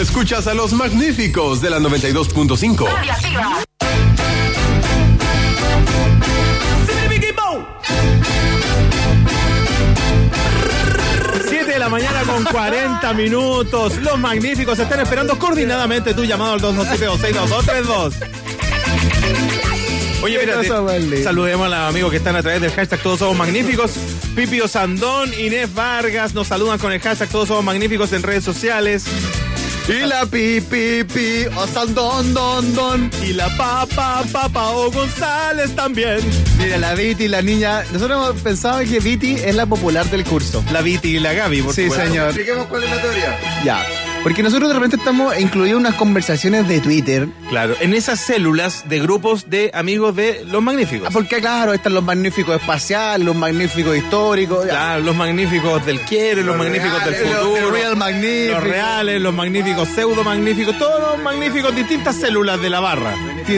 Escuchas a Los Magníficos de la 92.5. Radioactiva. 7 de la mañana con 40 minutos. Los Magníficos están esperando coordinadamente tu llamado al 227-262232. Oye, mira, saludemos a los amigos que están a través del hashtag Todos Somos Magníficos. Pipio Sandón, Inés Vargas nos saludan con el hashtag Todos Somos Magníficos en redes sociales. Y la pi, o Sandón, don. Y la Papa o González también. Mira, la Viti, la niña. Nosotros hemos pensado que Viti es la popular del curso. La Viti y la Gaby, por Sí, supuesto. señor. Expliquemos cuál es la teoría. Ya. Porque nosotros de repente estamos incluidos en unas conversaciones de Twitter. Claro, en esas células de grupos de amigos de Los Magníficos. Porque claro, están los magníficos espaciales, los magníficos históricos. Claro, los magníficos del quiere, los magníficos del futuro. Los real magníficos. Los reales, los magníficos pseudo magníficos, todos los magníficos, distintas células de la barra.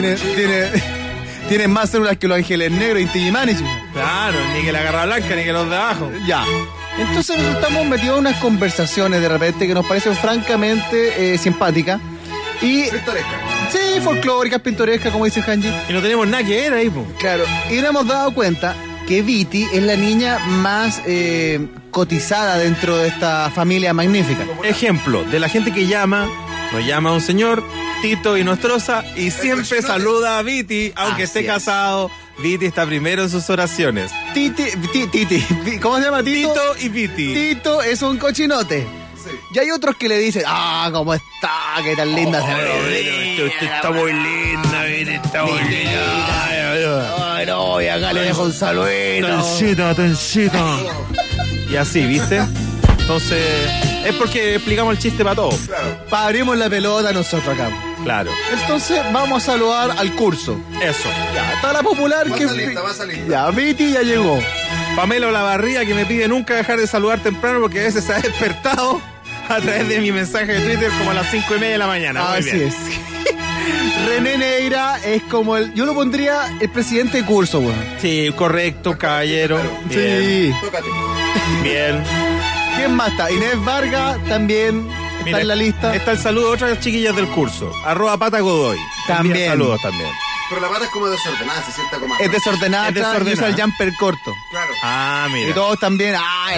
Tienen más células que los ángeles negros y Inti-Illimani. Claro, ni que la garra blanca, ni que los de abajo. Ya. Entonces nosotros estamos metidos en unas conversaciones de repente que nos parecen francamente simpáticas. Y Pintoresca. sí, folclóricas, pintorescas, como dice Hanji. Y no tenemos nada que ver ahí, po. Claro. Y nos hemos dado cuenta que Viti es la niña más cotizada dentro de esta familia magnífica. Ejemplo, de la gente que llama, nos llama un señor, Tito y Nostroza, y siempre saluda a Viti, aunque Así esté es. casado. Viti está primero en sus oraciones. Titi, ¿cómo se llama Tito? Tito y Viti. Tito es un cochinote. Sí. Y hay otros que le dicen, ¿cómo está? ¿Qué tan linda se ve? Está muy linda, Viti, está muy linda. Ay, no, y acá le dejo un saludito. Tencita. Y así, ¿viste? Entonces, es porque explicamos el chiste para todos. Para abrimos la pelota nosotros acá. Claro, Entonces vamos a saludar al curso. eso. Ya, está la popular Va que... salita. Ya, Viti ya llegó. Pamela Olavarría, que me pide nunca dejar de saludar temprano porque a veces se ha despertado a través de mi mensaje de Twitter como a las 5:30 de la mañana. Muy Así bien. es. René Neira es como yo lo pondría el presidente de curso, weón. Sí, correcto, caballero. Bien, Sí. Tócate. bien. ¿Quién más está? Inés Vargas también está Mira, en la lista. Está el saludo de otras chiquillas del curso. @Pata Godoy. También. Saludos también. Pero la pata es como desordenada, se sienta como... Es desordenada, Es desordenada. y usa el jumper corto. Claro. Ah, Y mira. todos también.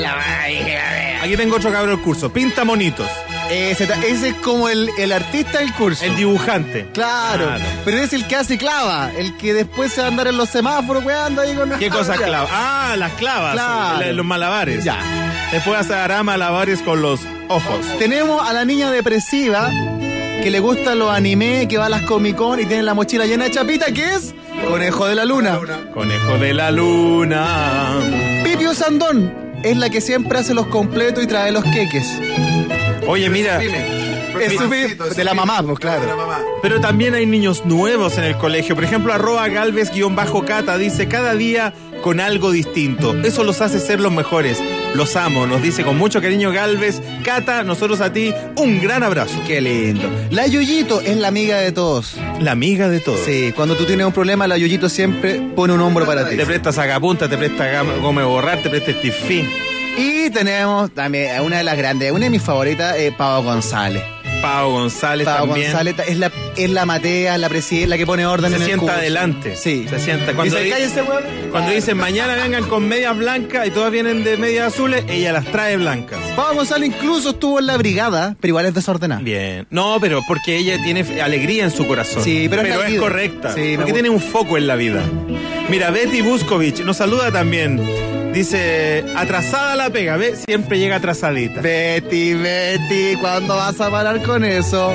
Aquí tengo otro cabrón del curso. Pinta monitos. Ese es como el artista del curso. El dibujante. Claro, pero es el que hace clava, el que después se va a andar en los semáforos, weando ahí con... ¿Qué cosa clava? Ah, las clavas. Claro. Los malabares. Ya. Después hará malabares con los ojos. Tenemos a la niña depresiva que le gustan los animes, que va a las Comic Con y tiene la mochila llena de chapita, que es Conejo de la Luna. Conejo de la luna. Pipio Sandón es la que siempre hace los completos y trae los queques. Oye, mira, Es su de la mamá, pues claro. De la mamá. pero también hay niños nuevos en el colegio. Por ejemplo, @Galvez_Cata dice, cada día con algo distinto. Eso los hace ser los mejores. Los amo, nos dice con mucho cariño Galvez. Cata, nosotros a ti, un gran abrazo. Qué lindo. La Yuyito es la amiga de todos. La amiga de todos. Sí, cuando tú tienes un problema, la Yuyito siempre pone un hombro para ti. Te presta sacapunta, te presta goma de borrar, te presta estifí. Y tenemos también a una de las grandes, una de mis favoritas, Pau González. Pau González Pau también. González es la Matea, la presidenta, la que pone orden Se en el sienta curso. adelante. Sí. Se sienta. Cuando, Dice, cállense, weón. cuando dicen mañana vengan con medias blancas y todas vienen de medias azules, ella las trae blancas. Pau González incluso estuvo en la brigada, pero igual es desordenada. Bien. No, pero porque ella tiene alegría en su corazón. Sí, pero es es naive. correcta. Sí, me porque gusta. tiene un foco en la vida. Mira, Betty Buscovich nos saluda también. Dice, atrasada la pega, ¿ves? Siempre llega atrasadita. Betty, ¿cuándo vas a parar con eso?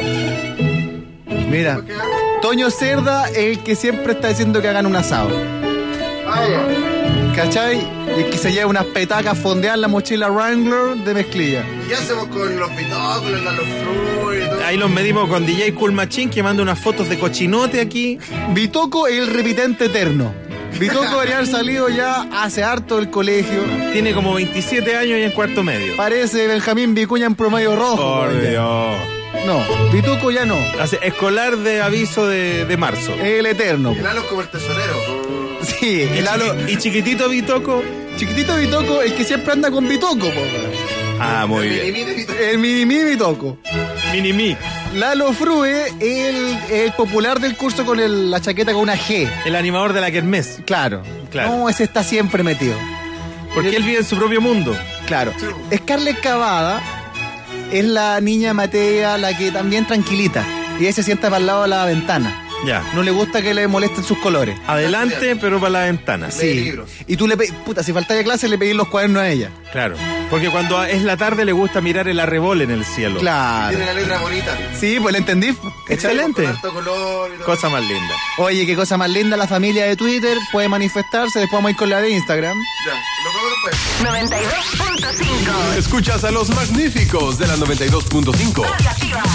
Mira, Toño Cerda es el que siempre está diciendo que hagan un asado. ¿Cachai? Y el que se lleva unas petacas fondear la mochila Wrangler de mezclilla. ¿Y qué hacemos con los pitóculos, los fruit y todo? Ahí los medimos con DJ Cool Machine, que manda unas fotos de cochinote aquí. Bitoco es el repitente eterno. Bitoco debería haber salido ya hace harto del colegio. Tiene como 27 años y en cuarto medio. Parece Benjamín Vicuña en promedio rojo. Por ya. Dios. No, Bitoco ya no. Hace escolar de aviso de marzo. El eterno. El halo es como el tesorero. Sí, el halo. Y chiquitito Bitoco. Chiquitito Bitoco, el que siempre anda con Bitoco, po. Ah, muy bien. Mini, El mini Bitoco. Mini-mi. Lalo Frue, el popular del curso con la chaqueta con una G. El animador de la kermés. Claro. Claro. No, ese está siempre metido. Porque él vive en su propio mundo. Claro. Scarlett Cavada es la niña Matea, la que también tranquilita. Y ella se sienta para el lado de la ventana. Ya. No le gusta que le molesten sus colores. Adelante, pero para la ventana. Lee Sí. libros. Y tú le pedís, puta, si faltáis a clase, le pedís los cuadernos a ella. Claro. Porque cuando es la tarde le gusta mirar el arrebol en el cielo. Claro. Tiene la letra bonita. Sí, pues le entendí. Excelente. Con harto color y todo. Cosa más linda. Oye, qué cosa más linda, la familia de Twitter puede manifestarse, después vamos a ir con la de Instagram. Ya, lo vemos después. 92.5. Escuchas a los magníficos de la 92.5. Radio Activa.